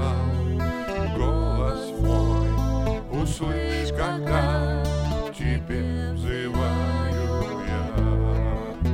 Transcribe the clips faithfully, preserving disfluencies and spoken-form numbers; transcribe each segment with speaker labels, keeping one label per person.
Speaker 1: возвал. Голос мой услышь, когда тебе взываю я.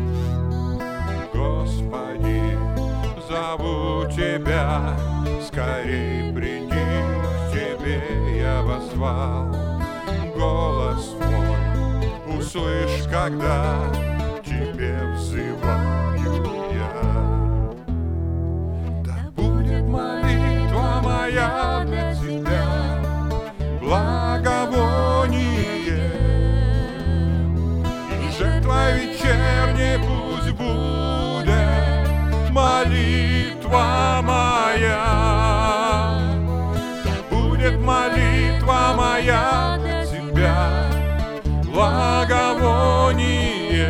Speaker 1: Господи, зову тебя, скорей приди, к тебе я возвал. Голос мой услышь, когда тебе взываю я. Да будет молитва моя для тебя благовоние, и жертва вечерняя пусть будет молитва моя. Да будет молитва моя для тебя благовоние,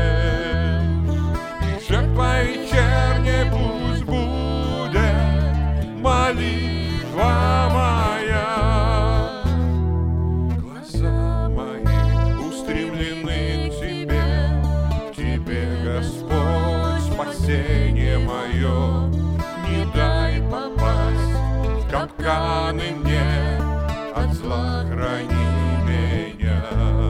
Speaker 1: и жертва вечерняя пусть будет молитва моя. Глаза мои устремлены к тебе, к тебе, Господь, спасение мое. Не дай попасть в капканы мне, от зла храни меня.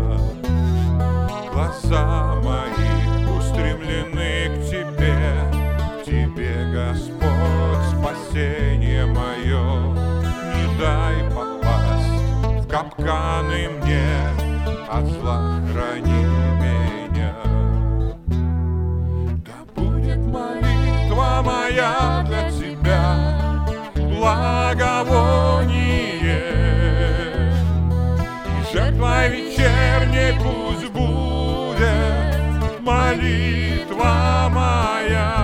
Speaker 1: Глаза мои устремлены к тебе, к тебе, Господь, спасение мое. Не дай попасть в капканы мне, от зла храни меня. Да будет молитва моя для тебя благовоние, и жертва вечерней пусть будет молитва моя.